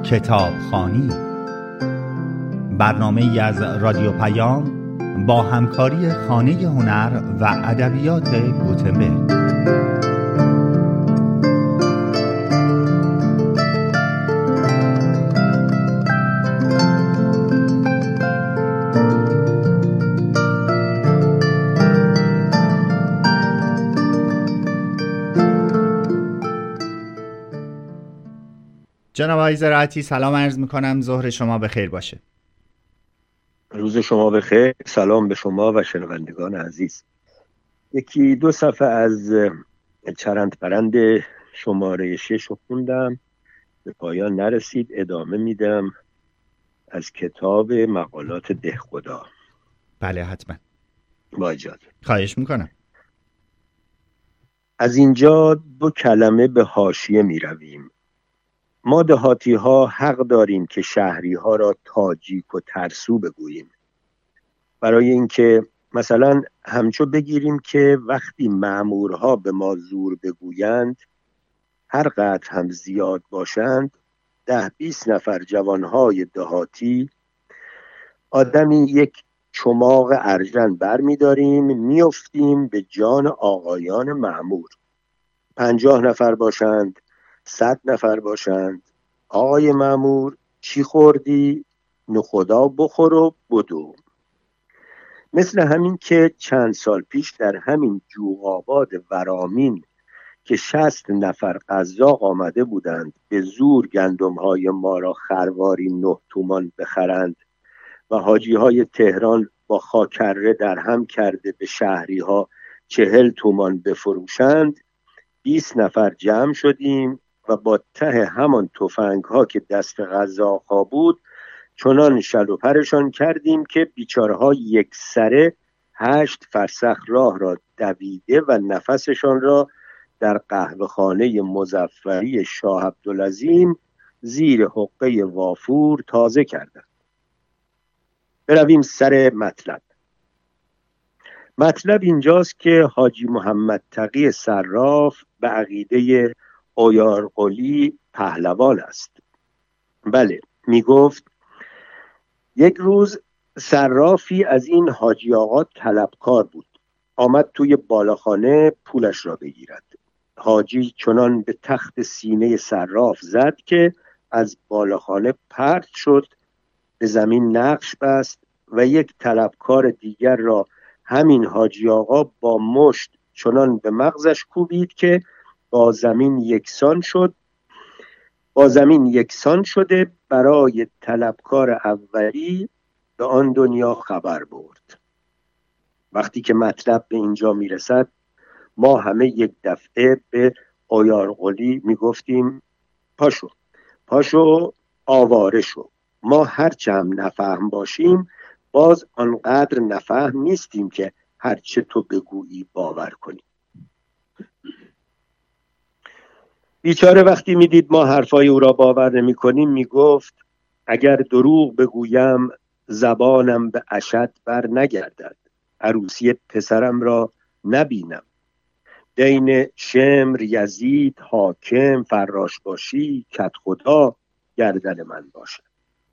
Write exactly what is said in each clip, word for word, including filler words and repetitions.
کتابخوانی، برنامه‌ای از رادیو پیام با همکاری خانه هنر و ادبیات گوتنبرگ. جناب آقای زراعتی، سلام عرض میکنم، ظهر شما بخیر باشه. روز شما بخیر. سلام به شما و شنوندگان عزیز. یکی دو صفحه از چرند پرند شماره شش رو خوندم، به پایان نرسید، ادامه میدم از کتاب مقالات دهخدا. بله حتما، با اجازه. خواهش میکنم. از اینجا دو کلمه به حاشیه می رویم. ما دهاتی ها حق داریم که شهری ها را تاجیک و ترسو بگوییم، برای اینکه مثلا همچو بگیریم که وقتی مأمورها به ما زور بگویند، هر قدر هم زیاد باشند، ده بیست نفر جوانهای دهاتی آدمی یک چماق ارژن بر می داریم، می افتیم به جان آقایان مأمور. پنجاه نفر باشند، صد نفر باشند، آقای مأمور چی خوردی؟ نخدا بخور و بدو. مثل همین که چند سال پیش در همین جوغاباد ورامین که شصت نفر قزاق آمده بودند به زور گندم‌های ما را خرواری نه تومان بخرند و حاجی های تهران با خاکره در هم کرده به شهری ها چهل تومان بفروشند، بیست نفر جمع شدیم و با ته همان تفنگ ها که دست قزاق ها بود چنان شل و پرشان کردیم که بیچاره ها یک سره هشت فرسخ راه را دویده و نفسشان را در قهوه خانه مظفری شاه عبدالعظیم زیر حقه وافور تازه کردند. برویم سر مطلب. مطلب اینجاست که حاجی محمد تقی صراف به عقیده عیارقلی پهلوان است. بله، می گفت یک روز صرافی از این حاجی آقا طلبکار بود، آمد توی بالاخانه پولش را بگیرد. حاجی چنان به تخت سینه صراف زد که از بالاخانه پرت شد، به زمین نقش بست و یک طلبکار دیگر را همین حاجی آقا با مشت چنان به مغزش کوبید که با زمین یکسان شد. با زمین یکسان شده برای طلبکار اولی به آن دنیا خبر برد. وقتی که مطلب به اینجا میرسد، ما همه یک دفعه به عیارقلی میگفتیم پاشو پاشو آواره شو. ما هرچه هم نفهم باشیم باز آنقدر نفهم نیستیم که هرچه تو بگویی باور کنیم. بیچاره وقتی میدید ما حرفای او را باور نمی کنیم میگفت اگر دروغ بگویم زبانم به اشد بر نگردد، عروسی پسرم را نبینم، دین شمر یزید حاکم فراش باشی کت خدا گردن من باشد.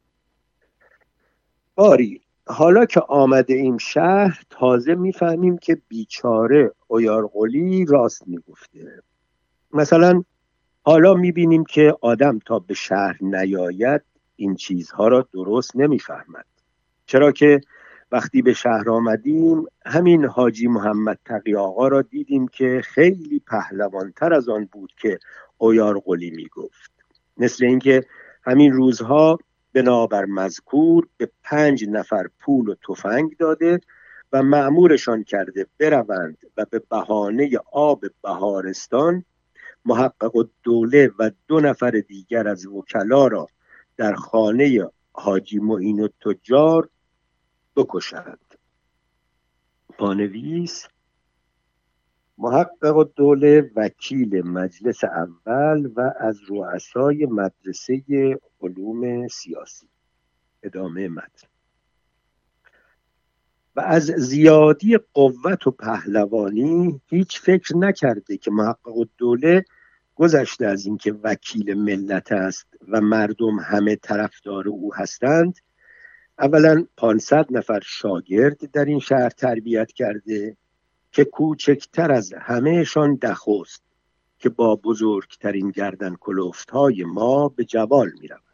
باری حالا که آمده ایم شهر تازه میفهمیم که بیچاره عیارقلی راست میگفته. مثلا حالا میبینیم که آدم تا به شهر نیاید این چیزها را درست نمیفهمد، چرا که وقتی به شهر آمدیم همین حاجی محمد تقی آقا را دیدیم که خیلی پهلوانتر از آن بود که عیارقلی میگفت. مثل اینکه همین روزها بنابر مذکور به پنج نفر پول و تفنگ داده و مأمورشان کرده بروند و به بهانه آب بهارستان محقق الدوله و دو نفر دیگر از وکلا را در خانه حاجی معین التجار بکشند. پانویس: محقق الدوله وکیل مجلس اول و از رؤسای مدرسه علوم سیاسی. ادامه متن. و از زیادی قوت و پهلوانی هیچ فکر نکرده که محقق الدوله گذشته از اینکه وکیل ملت است و مردم همه طرفدار او هستند، اولا پانصد نفر شاگرد در این شهر تربیت کرده که کوچکتر از همهشان دخوست که با بزرگترین گردن کلفت های ما به جوال می رود.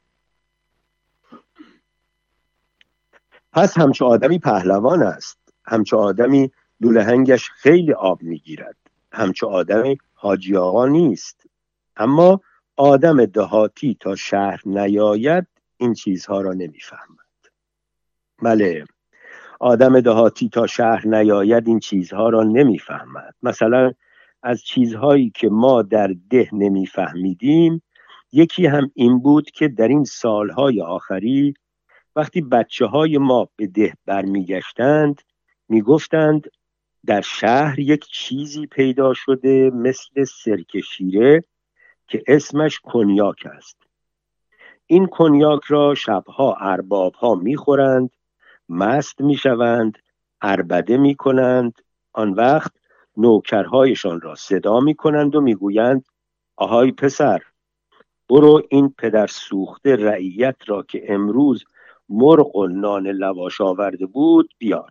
پس همچو آدمی پهلوان است، همچو آدمی لولهنگش خیلی آب می گیرد، همچو آدمی حاجی آقا نیست. اما آدم دهاتی تا شهر نیاید این چیزها را نمی فهمد. بله، آدم دهاتی تا شهر نیاید این چیزها را نمی فهمد. مثلا از چیزهایی که ما در ده نمی فهمیدیم یکی هم این بود که در این سالهای آخری وقتی بچه های ما به ده برمی گشتند می گفتند در شهر یک چیزی پیدا شده مثل سرکه شیره که اسمش کنیاک است. این کنیاک را شبها ارباب ها می خورند، مست می شوند، عربده می کنند. آن وقت نوکرهایشان را صدا می کنند و می گویند آهای پسر، برو این پدر سوخته رعیت را که امروز مرغ و نان لواش آورده بود بیار.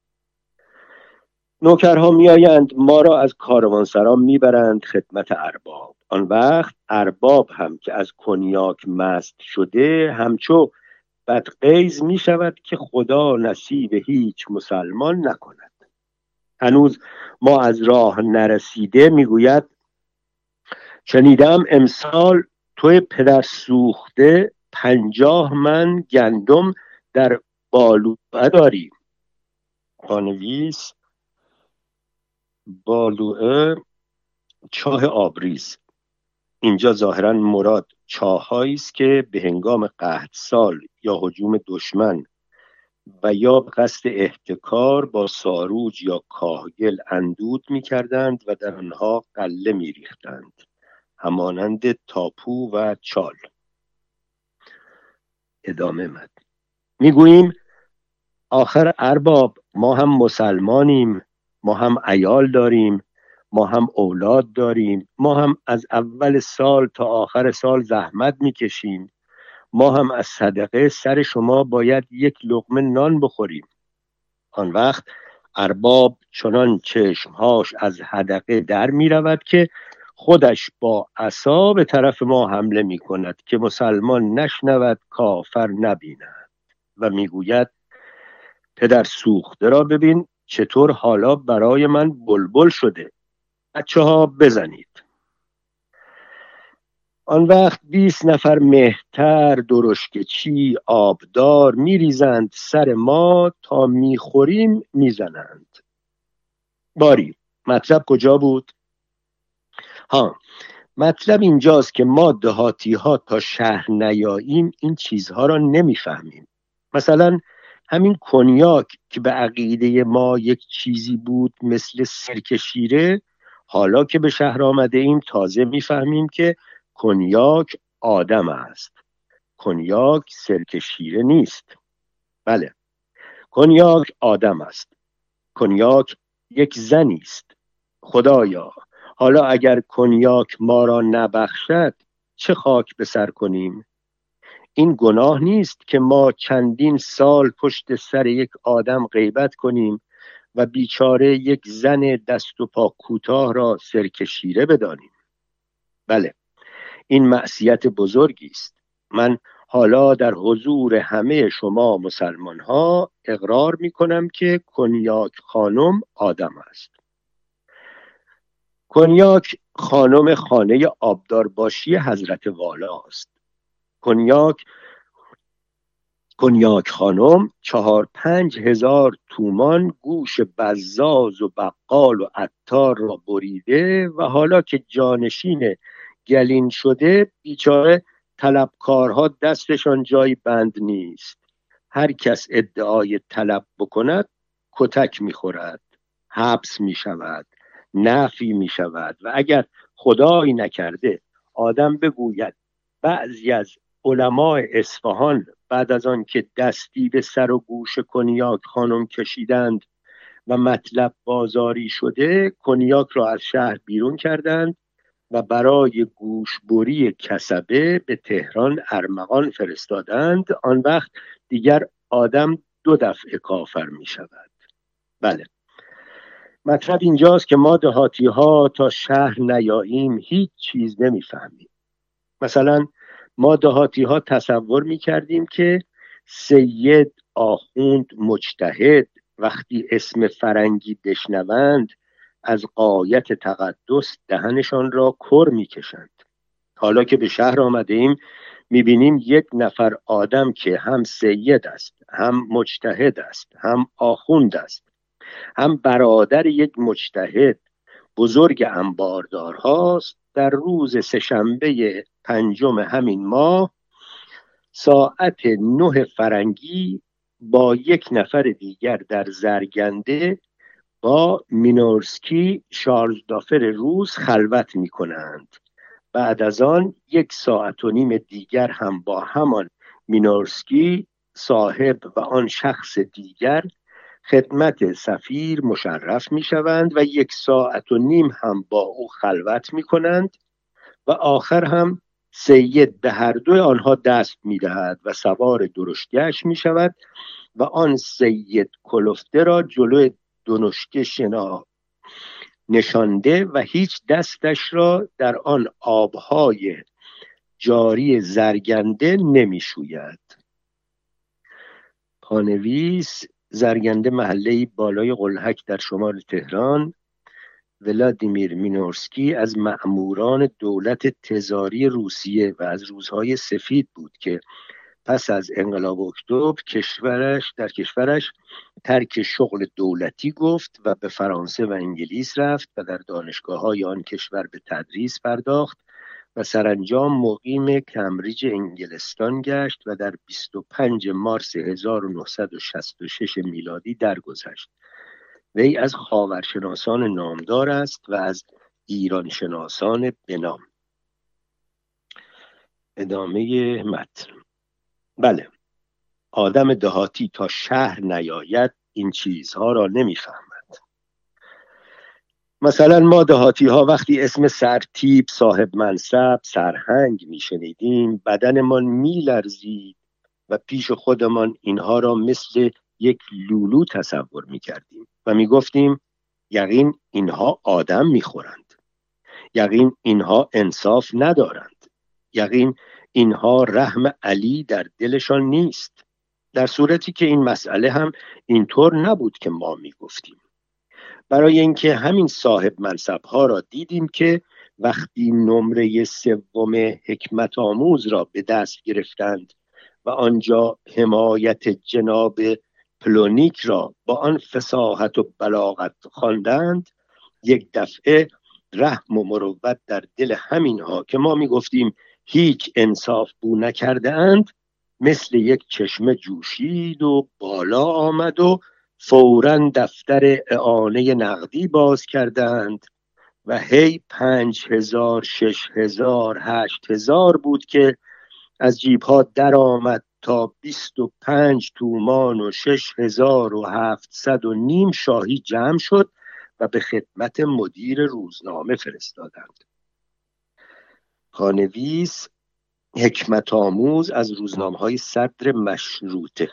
نوکرها می آیند، ما را از کاروانسرا می برند خدمت ارباب. آن وقت ارباب هم که از کنیاک مست شده همچو بدغیظ می شود که خدا نصیب هیچ مسلمان نکند. هنوز ما از راه نرسیده می گوید شنیدم امسال توی پدر سوخته پنجاه من گندم در بالوعه داری. پانویس بالوعه چاه آبریز. اینجا ظاهراً مراد چاه‌هایی است که به هنگام قحط سال یا هجوم دشمن و یا قصد احتکار با ساروج یا کاهگل اندود می‌کردند و در آنها غله می‌ریختند، همانند تاپو و چال. ادامه مد میگوییم آخر ارباب ما هم مسلمانیم، ما هم عیال داریم، ما هم اولاد داریم، ما هم از اول سال تا آخر سال زحمت میکشیم، ما هم از صدقه سر شما باید یک لقمه نان بخوریم. آن وقت ارباب چنان چشمهاش از حدقه در می رود که خودش با عصا به طرف ما حمله می کند که مسلمان نشنود کافر نبیند و می گوید پدر سوخته را ببین چطور حالا برای من بلبل شده، بچه ها بزنید. آن وقت بیست نفر مهتر درشک چی آبدار می ریزند سر ما تا می خوریم می زنند. باری مطلب کجا بود؟ ها، مطلب اینجاست که ما دهاتی ها تا شهر نیاییم این چیزها را نمی فهمیم. مثلا همین کنیاک که به عقیده ما یک چیزی بود مثل سرکه شیره، حالا که به شهر آمده ایم تازه می فهمیم که کنیاک آدم است، کنیاک سرکه شیره نیست. بله، کنیاک آدم است، کنیاک یک زنی است. خدایا حالا اگر کنیاک ما را نبخشد چه خاک به سر کنیم؟ این گناه نیست که ما چندین سال پشت سر یک آدم غیبت کنیم و بیچاره یک زن دست و پا کوتاه را سرکه شیره بدانیم. بله، این معصیت بزرگی است. من حالا در حضور همه شما مسلمان ها اقرار می کنم که کنیاک خانم آدم است. کنیاک خانم خانه آبدارباشی حضرت والا است. کنیاک کنیاک خانم چهار پنج هزار تومان گوش بزاز و بقال و عطار را بریده و حالا که جانشین گلین شده بیچاره طلبکارها دستشان جای بند نیست. هر کس ادعای طلب بکند کتک میخورد، حبس میشود، نفی میشود و اگر خدایی نکرده آدم بگوید بعضی از علمای اصفهان بعد از آن که دستی به سر و گوش کنیاک خانم کشیدند و مطلب بازاری شده کنیاک را از شهر بیرون کردند و برای گوشبری کسبه به تهران ارمغان فرستادند. آن وقت دیگر آدم دو دفعه کافر می شود. بله، مطلب اینجاست که ما دهاتی ها تا شهر نیاییم هیچ چیز نمیفهمیم. مثلا ما دهاتی ها تصور می کردیم که سید، آخوند، مجتهد وقتی اسم فرنگی بشنوند از غایت تقدس دهنشان را کر می کشند. حالا که به شهر آمده ایم می بینیم یک نفر آدم که هم سید است، هم مجتهد است، هم آخوند است، هم برادر یک مجتهد بزرگ انباردار هاست، در روز سه‌شنبه پنجم همین ماه ساعت نه فرنگی با یک نفر دیگر در زرگنده با مینورسکی شارلزدافر روس خلوت می کنند. بعد از آن یک ساعت و نیم دیگر هم با همان مینورسکی صاحب و آن شخص دیگر خدمت سفیر مشرف می شوند و یک ساعت و نیم هم با او خلوت می کنند و آخر هم سید به هر دوی آنها دست می دهد و سوار درشتیش می شود و آن سید کلفته را جلوی دنشکه شنا نشانده و هیچ دستش را در آن آبهای جاری زرگنده نمی شوید. پانویس: زرگنده محله‌ای بالای قلهک در شمال تهران. ولادیمیر مینورسکی از مأموران دولت تزاری روسیه و از روزهای سفید بود که پس از انقلاب اکتبر کشورش در کشورش ترک شغل دولتی گفت و به فرانسه و انگلیس رفت و در دانشگاه‌های آن کشور به تدریس پرداخت و سرانجام مقیم کمبریج انگلستان گشت و در بیست و پنجم مارس هزار و نهصد و شصت و شش میلادی درگذشت. وی از خاورشناسان نامدار است و از ایرانشناسان بنام. ادامه متن. بله، آدم دهاتی تا شهر نیاید این چیزها را نمیفهمد. مثلا ما دهاتی ها وقتی اسم سرتیپ، صاحب منصب، سرهنگ میشنیدیم بدنمان میلرزید و پیش خودمان اینها را مثل یک لولو تصور میکردیم و میگفتیم یقین اینها آدم میخورند، یقین اینها انصاف ندارند، یقین اینها رحم علی در دلشان نیست، در صورتی که این مسئله هم اینطور نبود که ما میگفتیم. برای اینکه همین صاحب منصب ها را دیدیم که وقتی نمره سوم حکمت آموز را به دست گرفتند و آنجا حمایت جناب پلونیک را با آن فصاحت و بلاغت خواندند، یک دفعه رحم و مروت در دل همینها که ما میگفتیم هیچ انصاف بو نکرده اند مثل یک چشمه جوشید و بالا آمد و فوراً دفتر اعانه نقدی باز کردند و هی پنج هزار، شش هزار، هشت هزار بود که از جیبها در آمد تا بیست و پنج تومان و شش هزار و هفتصد و نیم شاهی جمع شد و به خدمت مدیر روزنامه فرستادند. پانویس: حکمت آموز از روزنامه‌های صدر مشروطه.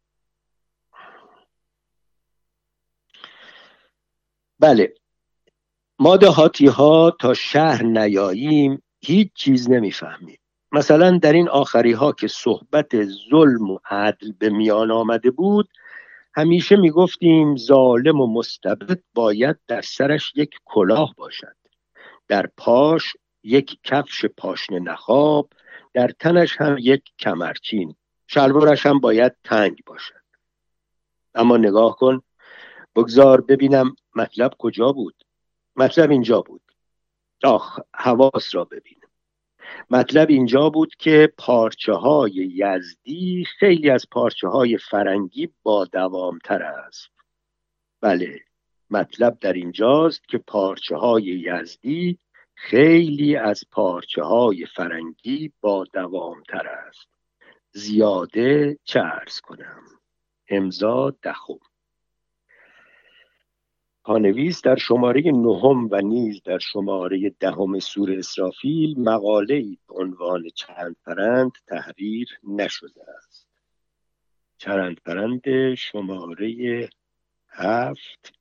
بله، ما دهاتی ها تا شهر نیاییم هیچ چیز نمیفهمیم. مثلا در این آخری ها که صحبت ظلم و عدل به میان آمده بود همیشه میگفتیم ظالم و مستبد باید در سرش یک کلاه باشد، در پاش یک کفش پاشنه نخاب، در تنش هم یک کمرچین، شلوارش هم باید تنگ باشد. اما نگاه کن، بگذار ببینم مطلب کجا بود. مطلب اینجا بود. آخ، حواس را ببین. مطلب اینجا بود که پارچه های یزدی خیلی از پارچه های فرنگی با دوامتر است. بله، مطلب در اینجاست که پارچه های یزدی خیلی از پارچه های فرنگی با دوامتر است. زیاده چه عرض کنم. امضا دخم. پانویس در شماره نهم و نیز در شماره دهم سوره اسرافیل مقاله‌ای به عنوان چرندپرند تحریر نشده است. چرندپرند شماره هفت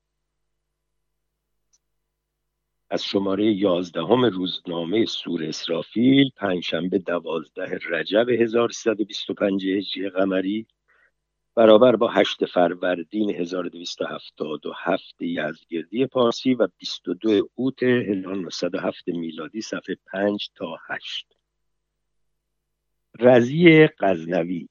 از شماره یازدهم روزنامه سوره اسرافیل پنجشنبه دوازده رجب هزار و سیصد و بیست و پنج هجری قمری برابر با هشت فروردین هزار و دویست و هفتاد و هفت یزدگردی پارسی و بیست و دو اوت هزار و نهصد و هفت میلادی صفحه پنج تا هشت. رضی غزنوی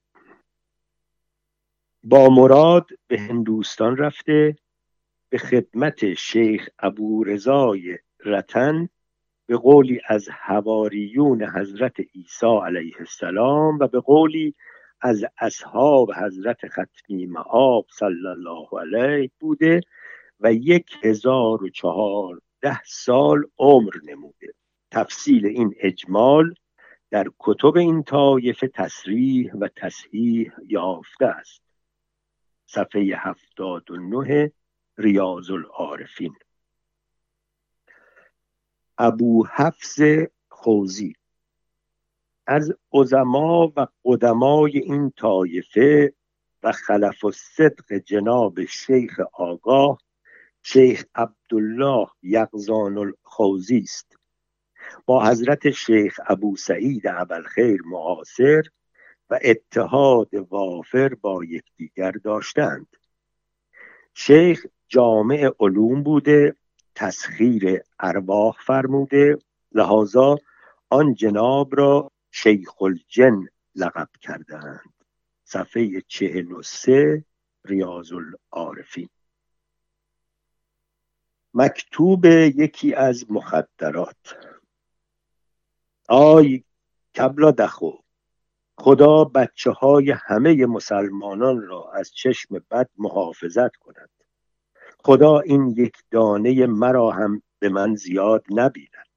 با مراد به هندوستان رفته به خدمت شیخ ابورضای رتن به قولی از حواریون حضرت عیسی علیه السلام و به قولی از اصحاب حضرت ختمی مآب صلی الله علیه بوده و یک هزار و چهارده سال عمر نموده. تفصیل این اجمال در کتب این طایفه تصریح و تصحیح یافته است. صفحه هفتاد و نه ریاض العارفین. ابو حفص خوزی از عظما و قدمای این طایفه و خلف الصدق جناب شیخ آگاه شیخ عبدالله یقظان الخوزی است. با حضرت شیخ ابو سعید ابوالخیر معاصر و اتحاد وافر با یکدیگر داشتند. شیخ جامع علوم بوده، تسخیر ارواح فرموده، لذا آن جناب را شیخ الجن لقب کردند. صفحه چهل و سه ریاض العارفین. مکتوب یکی از مخدرات. آی کبلا دخو، خدا بچه های همه مسلمانان را از چشم بد محافظت کند. خدا این یک دانه مرا هم به من زیاد نبیند.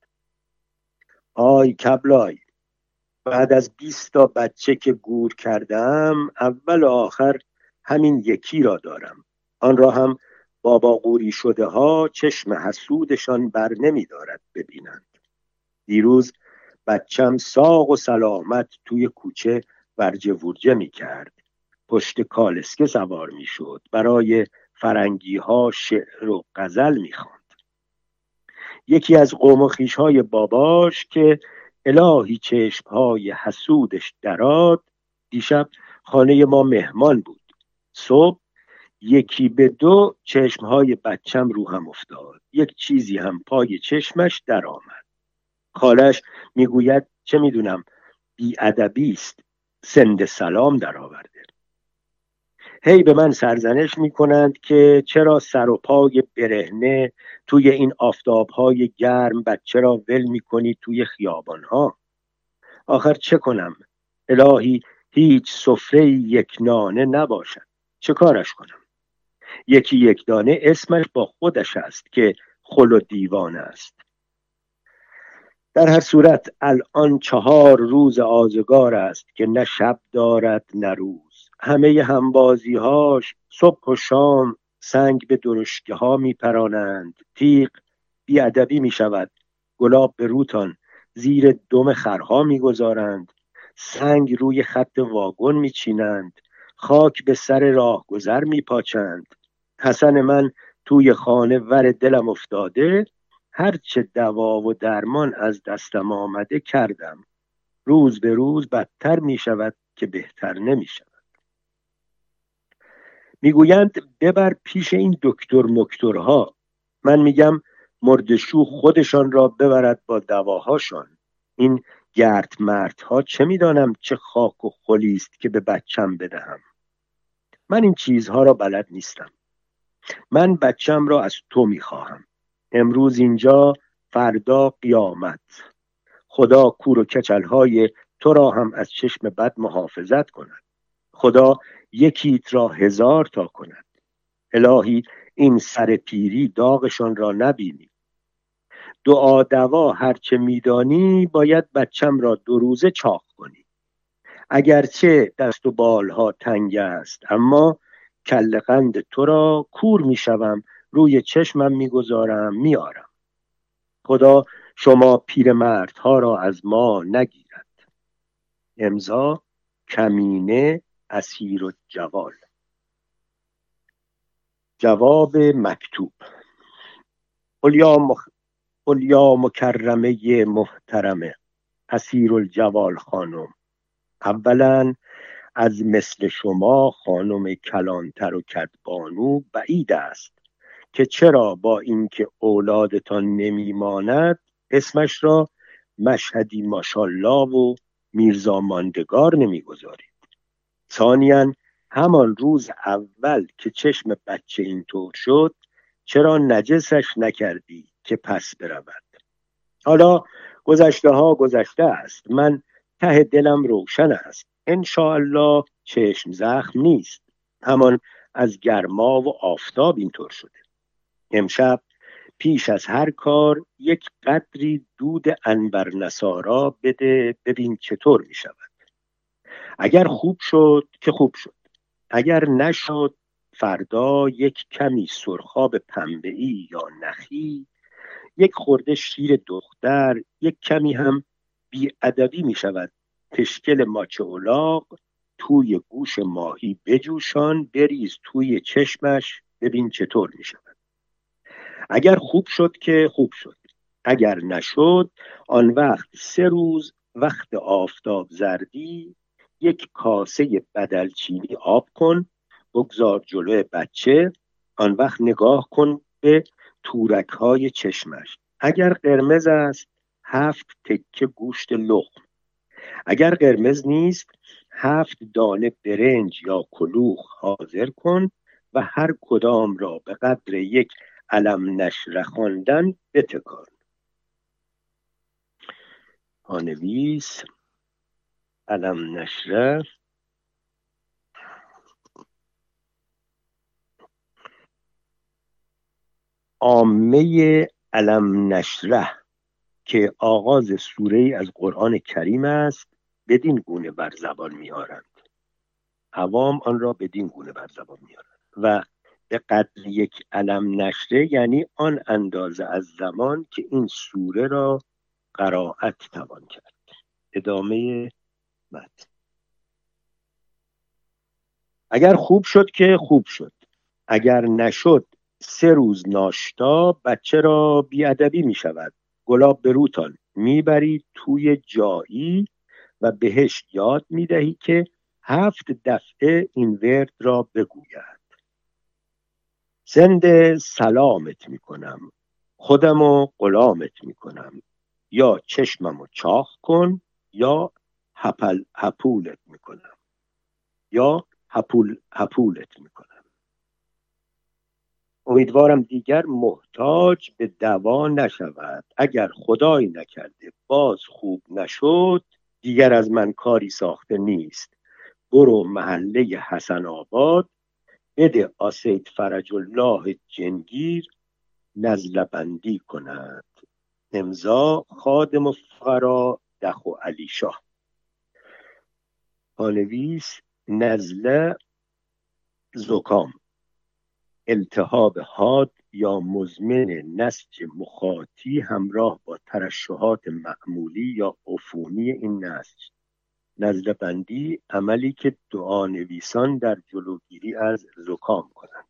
آی کبلای، بعد از بیست تا بچه که گور کردم اول و آخر همین یکی را دارم. آن را هم بابا قوری شده ها چشم حسودشان بر نمی دارد ببینند. دیروز بچم ساق و سلامت توی کوچه ورجه ورجه می کرد. پشت کالسکه سوار می شد. برای فرنگی ها شعر و غزل می خواند. یکی از قوم و خویش های باباش که الهی چشم های حسودش دراد دیشب خانه ما مهمان بود. صبح یکی به دو چشم های بچم رو هم افتاد. یک چیزی هم پای چشمش در آمد. خالش میگوید چه میدونم بی ادبی است، سند سلام در آورده. هی به من سرزنش میکنند که چرا سر و پای برهنه توی این آفتابهای گرم بچه را ول میکنی توی خیابانها. آخر چه کنم؟ الهی هیچ سفره یک نانه نباشد. چه کارش کنم؟ یکی یک دانه اسمش با خودش است که خل و دیوانه است. در هر صورت الان چهار روز آزگار است که نه شب دارد نه روز. همه همبازی هاش صبح و شام سنگ به درشکه ها می پرانند. تیغ بی ادبی می شود. گلاب به روتان زیر دم خرها می گذارند. سنگ روی خط واگن می چینند. خاک به سر راه گذر می پاچند. حسن من توی خانه ور دلم افتاده. هرچه دوا و درمان از دستم آمده کردم. روز به روز بدتر می شود که بهتر نمی شود. می گویند ببر پیش این دکتر مکترها. من میگم مردشو خودشان را ببرد با دواهاشان. این گرد مردها چه می دانم چه خاک و خلیست که به بچم بدهم. من این چیزها را بلد نیستم. من بچم را از تو می خواهم. امروز اینجا، فردا قیامت. خدا کور و کچلهای تو را هم از چشم بد محافظت کند. خدا یکیت را هزار تا کند. الهی این سر پیری داغشان را نبینی. دعا دوا هرچه میدانی باید بچم را دو روزه چاق کنی. اگرچه دست و بالها تنگ است اما کله قند تو را کور میشوم روی چشمم میگذارم میارم. خدا شما پیرمردها را از ما نگیرد. امضا کمینه اسیر الجوال. جواب مکتوب: اولیا مخ... اولیا مکرمه محترمه اسیر الجوال خانم، اولا از مثل شما خانم کلانتر و کدبانو بعید است که چرا با اینکه اولادتان نمیماند اسمش را مشهدی ماشالله و میرزا ماندگار نمیگذارید. ثانیاً همان روز اول که چشم بچه اینطور شد چرا نجسش نکردی که پس برود؟ حالا گذشته ها گذشته است. من ته دلم روشن است. انشاءالله چشم زخم نیست، همان از گرما و آفتاب اینطور شده. امشب پیش از هر کار یک قدری دود عنبر نصارا بده، ببین چطور می شود. اگر خوب شد که خوب شد، اگر نشد فردا یک کمی سرخاب پنبه‌ای یا نخی، یک خورده شیر دختر، یک کمی هم بی‌ادبی می شود تشکل ماچه الاغ توی گوش ماهی بجوشان، بریز توی چشمش، ببین چطور می شود. اگر خوب شد که خوب شد، اگر نشد آن وقت سه روز وقت آفتاب زردی یک کاسه بدلچینی آب کن، بگذار جلوی بچه، آن وقت نگاه کن به تورک های چشمش. اگر قرمز است هفت تکه گوشت لخم، اگر قرمز نیست هفت دانه برنج یا کلوخ حاضر کن و هر کدام را به قدر یک علم نشره خواندن بتکان. پانویس: علم نشره عامه علم نشره که آغاز سوره از قرآن کریم است بدین گونه بر زبان می‌آورند. عوام آن را بدین گونه بر زبان می‌آورند و به قدر یک علم نشره یعنی آن اندازه از زمان که این سوره را قرائت توان کرد. ادامه متن: اگر خوب شد که خوب شد، اگر نشد سه روز ناشتا بچه را بیادبی می شود. گلاب به روتان میبری توی جایی و بهش یاد میدهی که هفت دفعه این ورد را بگوید. زنده سلامت میکنم، خودمو غلامت میکنم، یا چشممو چاق کن یا هپل هپولت میکنم یا هپول هپولت میکنم. امیدوارم دیگر محتاج به دوا نشود. اگر خدای نکرده باز خوب نشد دیگر از من کاری ساخته نیست. برو محله حسن آباد بده آسید فرج الله جنگیر نزله بندی کند. امضا خادم و فقرا دخو علی شاه. پانویس: نزله زکام، التهاب حاد یا مزمن نسج مخاطی همراه با ترشحات معمولی یا عفونی این نسج. نزله بندی عملی که دعا نویسان در جلوگیری از زکام کنند.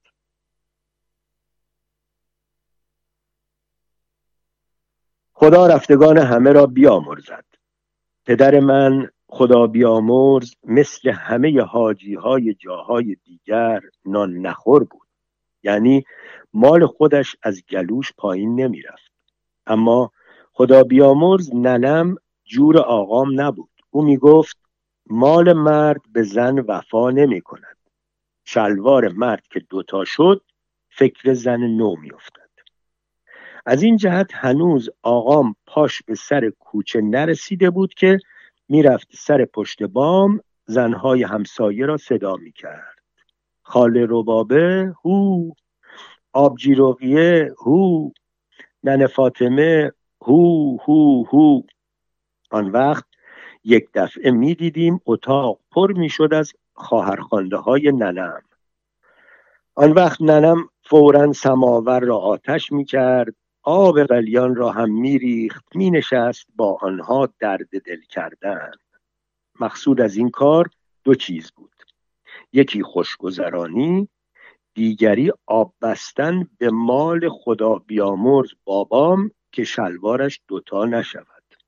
خدا رفتگان همه را بیامرزد. پدر من خدا بیامرز مثل همه حاجی های جاهای دیگر نان نخور بود، یعنی مال خودش از گلوش پایین نمی رفت. اما خدا بیامرز ننم جور آقام نبود. او می گفت مال مرد به زن وفا نمی کند. شلوار مرد که دوتا شد فکر زن نو می افتد. از این جهت هنوز آقام پاش به سر کوچه نرسیده بود که می رفت سر پشت بام زنهای همسایه را صدا می کرد. خاله ربابه هو، آبجی رقیه هو، ننه فاطمه هو هو هو. آن وقت یک دفعه می دیدیم اتاق پر می شد از خواهرخوانده های ننم. آن وقت ننم فوراً سماور را آتش می کرد، آب قلیان را هم می ریخت، می نشست با آنها درد دل کردن. مقصود از این کار دو چیز بود: یکی خوشگذرانی، دیگری آب بستن به مال خدا بیامرز بابام که شلوارش دوتا نشود.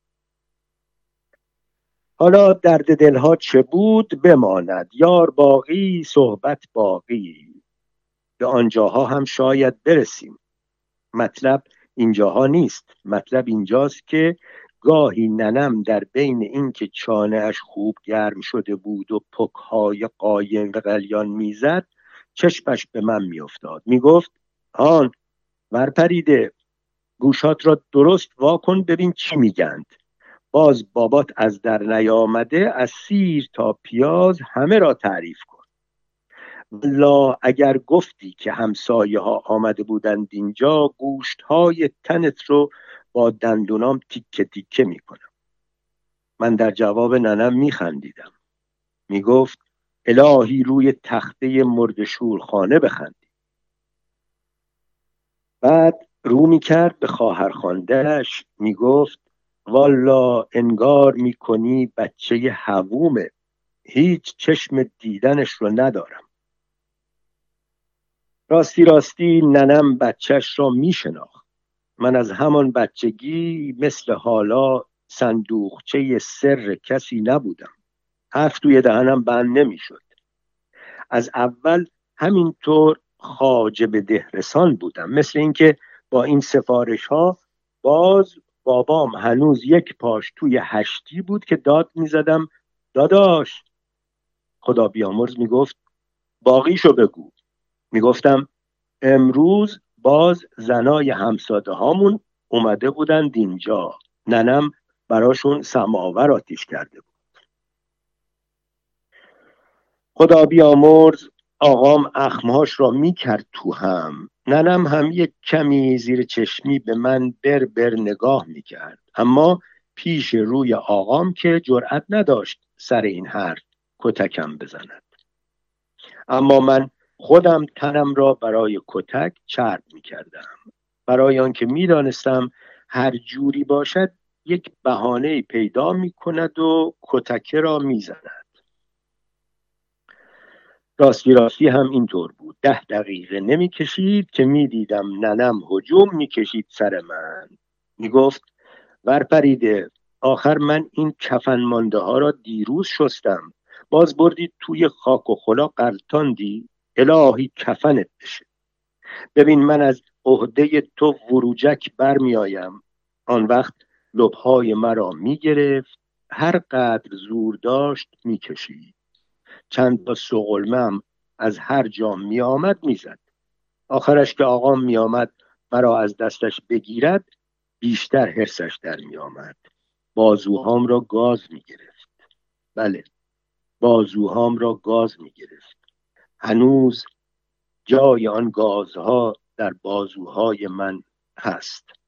حالا درد دلها چه بود بماند، یار باقی صحبت باقی. به آنجاها هم شاید برسیم. مطلب اینجاها نیست. مطلب اینجاست که گاهی ننم در بین این که چانه اش خوب گرم شده بود و پکهای قایم به قلیان میزد، چشمش به من میافتاد. میگفت: آن ورپریده، گوشات را درست واکن ببین چی میگند. باز بابات از در نیامده، از سیر تا پیاز همه را تعریف کن. والله اگر گفتی که همسایه ها آمده بودند اینجا، گوشت های تنت رو با دندونام تیکه تیکه میکنم. من در جواب ننم میخندیدم. میگفت: الهی روی تخته مرد شورخانه بخندی. بعد رو میکرد به خواهر خانده‌اش میگفت: والله انگار میکنی بچه حوومه، هیچ چشم دیدنش رو ندارم. راستی راستی ننم بچهش را میشناخت. من از همان بچگی مثل حالا صندوقچه سر کسی نبودم. حرف توی دهنم بند نمیشد. از اول همینطور خواجه به دهرسان بودم، مثل اینکه با این سفارش ها باز بابام هنوز یک پاش توی هشتی بود که داد میزدم: داداش. خدا بیامرز میگفت: باقیشو بگو. میگفتم: امروز باز زنای همساده هامون اومده بودند اینجا، ننم براشون سماور آتیش کرده بود. خدا بیامرز آقام اخمهاش را میکرد تو هم. ننم هم یک کمی زیر چشمی به من بر بر نگاه میکرد، اما پیش روی آقام که جرأت نداشت سر این حرف کتکم بزند. اما من خودم تنم را برای کتک چرب میکردم، برای آنکه میدانستم هر جوری باشد یک بهانه پیدا میکند و کتکه را میزند. راستی راستی هم اینطور بود. ده دقیقه نمی کشید که می دیدم ننم هجوم می کشید سر من. می گفت: ورپریده، آخر من این کفن مانده ها را دیروز شستم، باز بردی توی خاک و خلا غلطاندی، الهی کفنت بشه. ببین من از عهده تو وروجک بر می آیم. آن وقت لبهای مرا می گرفت، هر قدر زور داشت می کشید. چند تا سغلمم از هر جا می آمد می زد. آخرش که آقام می آمد مرا از دستش بگیرد، بیشتر حرسش در می آمد. بازوهام را گاز می گرفت. بله، بازوهام را گاز می گرفت. هنوز جای آن گازها در بازوهای من هست.